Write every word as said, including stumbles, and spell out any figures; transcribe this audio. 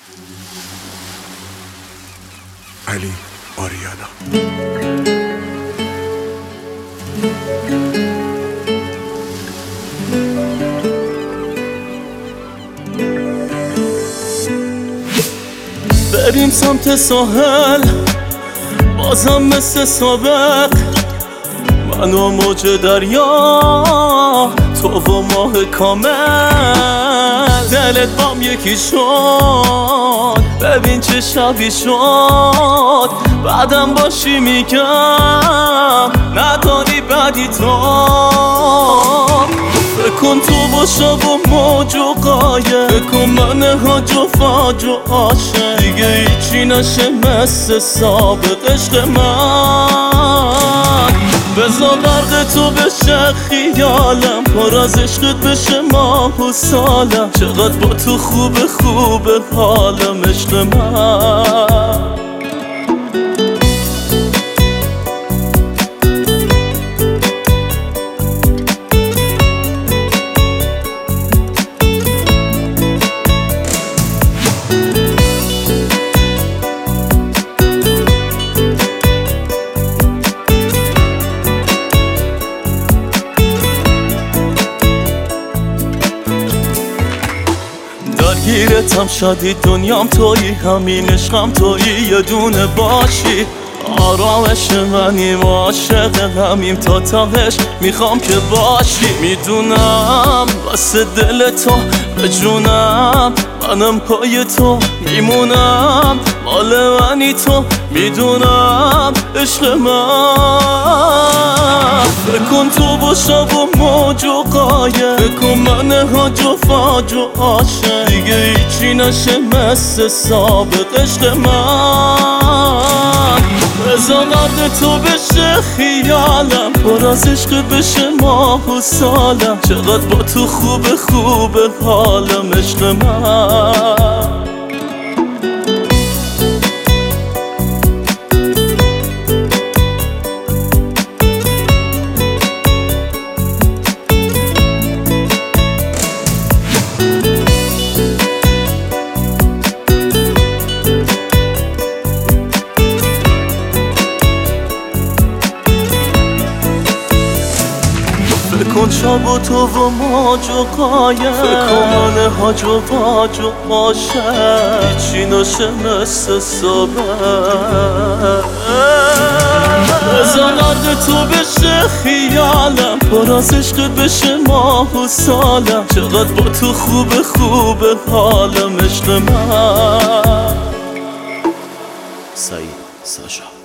علی آریانا. بریم سمت ساحل بازم مثل سابق، من و موج دریا، تو و ماه کامل. دلت بام یکی شد، ببین چه شبی شد. بعدم باشی میگم نداری بدی تو. فکن تو با شب و موج و قایه، فکن من هاج و فاج و عاشق. دیگه هیچی نشه مثل سابق عشق من. بذار برق تو بشه خیالم، پر از عشقت بشه ماه و سالم. چقدر با تو خوبه خوبه حالم عشق من. درگیرتم شدی دنیام تویی، همین عشقم تویی، یه دونه باشی. آرامش منیم عاشق همیم تا تاهش میخوام که باشی. میدونم واسه دل تو به جونم، منم پای تو میمونم. مال منی تو میدونم عشق من. فکن تو با شب و موج و قایه، فکن من هاج و فاج و عاشق. دیگه هیچی نشه مثل سابق عشق من. بذار قدر تو بشه خیالم، پر از عشق بشه ماه و سالم. چقدر با تو خوبه خوبه حالم عشق من. فکن شب و تو و موج و قایه، فکن من هاج و باج و عاشق. هیچی نشه مثل سابق. بذار قدر تو بشه خیالم، پر از عشقت بشه ماه و سالم. چقدر با تو خوبه خوبه حالم عشق من. سعید ساشا.